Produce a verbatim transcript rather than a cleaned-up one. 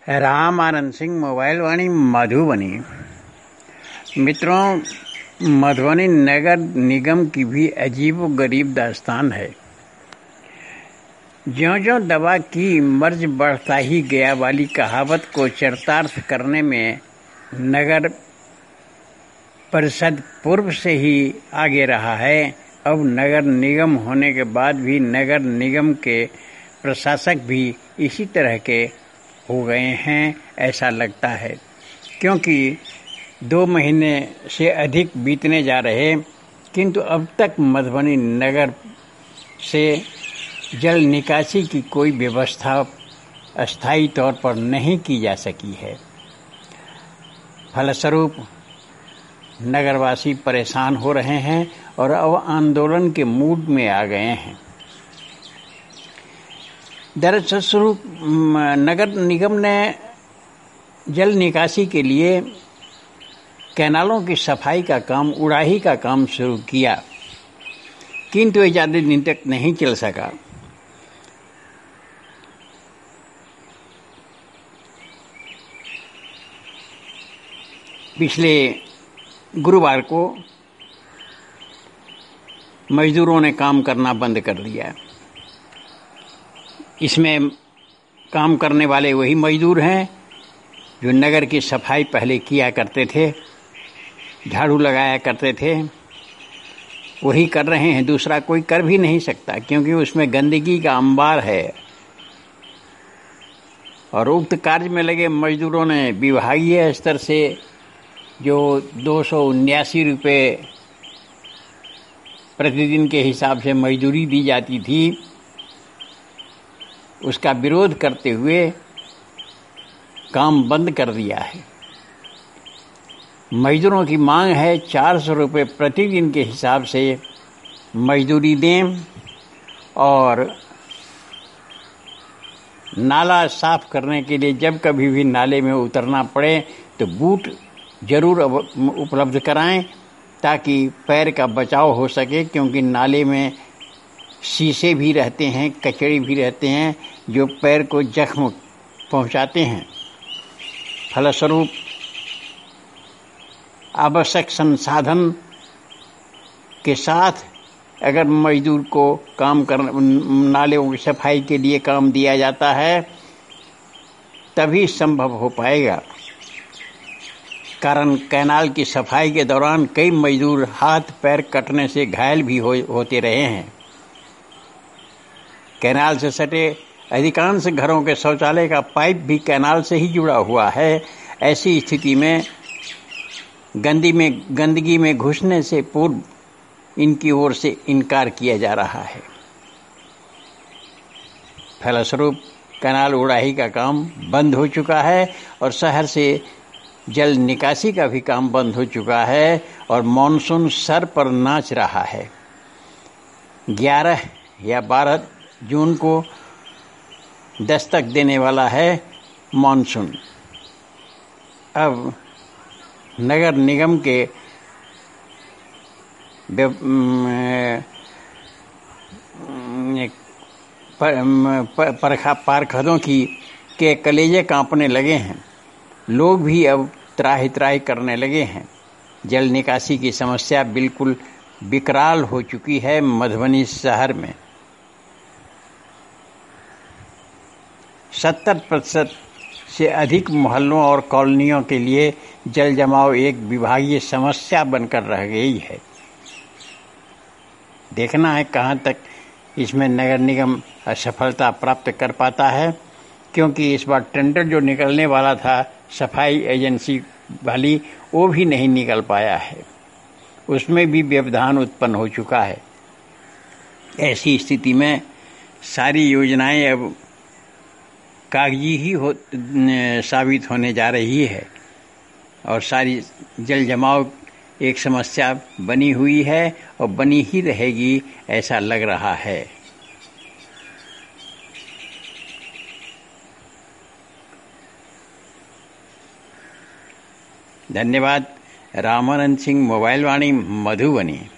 Ram Anand Singh, mobile Vani, Madhubani. मित्रों, मधुबनी नगर निगम की भी अजीबोगरीब दास्तान है। ज्यों-ज्यों दवा की मर्ज बढ़ता ही गया वाली कहावत को चरितार्थ करने में नगर परिषद पूर्व से ही आगे रहा है। अब नगर निगम होने के बाद भी नगर निगम के प्रशासक भी इसी तरह के हो गए हैं, ऐसा लगता है, क्योंकि दो महीने से अधिक बीतने जा रहे, किंतु अब तक मधुबनी नगर से जल निकासी की कोई व्यवस्था अस्थायी तौर पर नहीं की जा सकी है। फलस्वरूप नगरवासी परेशान हो रहे हैं और अब आंदोलन के मूड में आ गए हैं। दरअसल शुरू नगर निगम ने जल निकासी के लिए कैनालों की सफाई का काम, उड़ाही का काम शुरू किया, किंतु ये ज़्यादा दिन तक नहीं चल सका। पिछले गुरुवार को मजदूरों ने काम करना बंद कर दिया। इसमें काम करने वाले वही मजदूर हैं जो नगर की सफाई पहले किया करते थे, झाड़ू लगाया करते थे, वही कर रहे हैं। दूसरा कोई कर भी नहीं सकता, क्योंकि उसमें गंदगी का अंबार है। और उक्त कार्य में लगे मजदूरों ने विभागीय स्तर से जो दो सौ उन्यासी रुपये प्रतिदिन के हिसाब से मजदूरी दी जाती थी, उसका विरोध करते हुए काम बंद कर दिया है। मजदूरों की मांग है चार सौ रुपये प्रतिदिन के हिसाब से मजदूरी दें और नाला साफ करने के लिए जब कभी भी नाले में उतरना पड़े तो बूट जरूर उपलब्ध कराएं, ताकि पैर का बचाव हो सके, क्योंकि नाले में शीशे भी रहते हैं, कचड़े भी रहते हैं, जो पैर को जख्म पहुंचाते हैं। फलस्वरूप आवश्यक संसाधन के साथ अगर मजदूर को काम कर नालों की सफाई के लिए काम दिया जाता है, तभी संभव हो पाएगा। कारण कैनाल की सफाई के दौरान कई मजदूर हाथ पैर कटने से घायल भी हो, होते रहे हैं। कैनाल से सटे अधिकांश घरों के शौचालय का पाइप भी कैनाल से ही जुड़ा हुआ है। ऐसी स्थिति में गंदी में गंदगी में घुसने से पूर्व इनकी ओर से इनकार किया जा रहा है। फलस्वरूप कैनाल उड़ाही का काम बंद हो चुका है और शहर से जल निकासी का भी काम बंद हो चुका है और मानसून सर पर नाच रहा है। ग्यारह या बारह जून को दस्तक देने वाला है मानसून। अब नगर निगम के पार्षदों की के कलेजे कांपने लगे हैं। लोग भी अब त्राही त्राही करने लगे हैं। जल निकासी की समस्या बिल्कुल विकराल हो चुकी है मधुबनी शहर में। सत्तर प्रतिशत से अधिक मोहल्लों और कॉलोनियों के लिए जल जमाव एक विभागीय समस्या बनकर रह गई है। देखना है कहां तक इसमें नगर निगम असफलता प्राप्त कर पाता है, क्योंकि इस बार टेंडर जो निकलने वाला था सफाई एजेंसी वाली, वो भी नहीं निकल पाया है। उसमें भी व्यवधान उत्पन्न हो चुका है। ऐसी स्थिति में सारी योजनाएं अब कागजी ही हो साबित होने जा रही है और सारी जल जमाव एक समस्या बनी हुई है और बनी ही रहेगी, ऐसा लग रहा है। धन्यवाद। रामानंद सिंह, मोबाइल वाणी, मधुबनी।